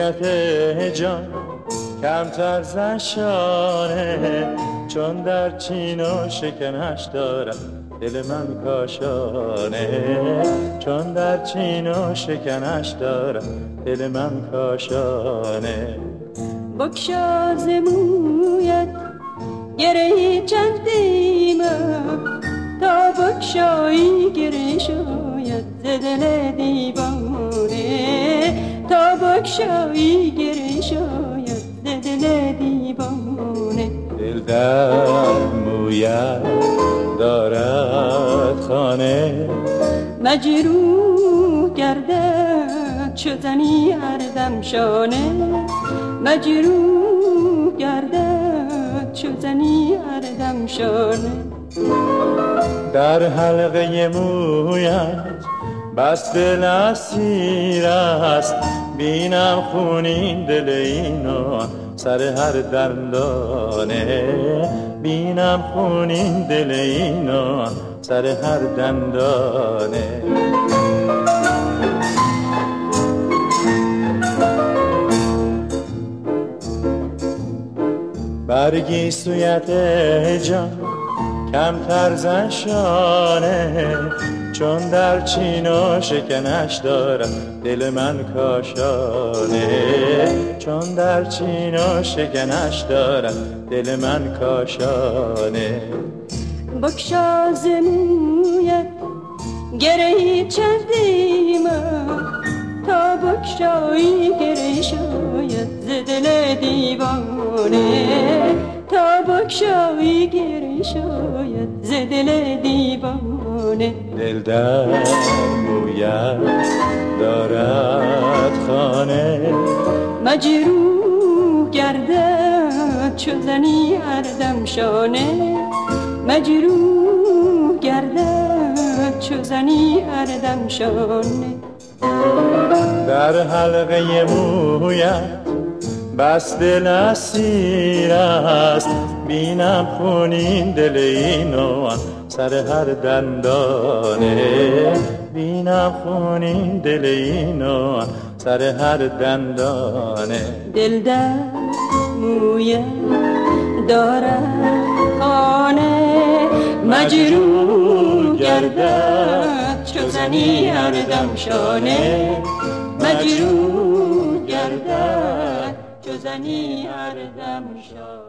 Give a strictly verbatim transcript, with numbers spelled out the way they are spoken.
سویت جان کمتر زشانه، چون در چین و شکنش دارم دل من کاشانه، چون در چین و شکنش دارم دل من کاشانه. بگشا ز مویت گره چندیم تا بگشایی گره شاید ز دل دیوانه، تا بگشایی گره شاید ز دل دیوانه. دل در مویت دارد خانه، مجروح گردد چو زنی هر دم شانه، مجروح گردد چو زنی هر دم شانه. در حلقه مویت بس دل اسیر است، بینم خونین دل اینو سر هر دندانه، بینم خونین دل اینو سر هر دندانه. برگی سویت جان کمتر زشانه، چون در چین و شکنش دارم دل من کاشانه، چون در چین و شکنش دارم دل من کاشانه. بگشا ز مویت گره چندیم تا بگشایی گره شاید ز دل دیوانه، تا بگشایی گره شاید ز دل دیوانه. دل در مویت دارد خانه، مجروح گردد چو زنی هر دم شانه، مجروح گردد چو زنی هر دم شانه. در حلقه مویت بس دل اسیر است، بینم خونین دل اینو سر هر دندانه، بینم خونین دل اینو سر هر دندانه. دل در مویت دارد خانه، مجروح گردد چو زنی هر دم شانه، مجروح گردد چو زنی هر دم شانه.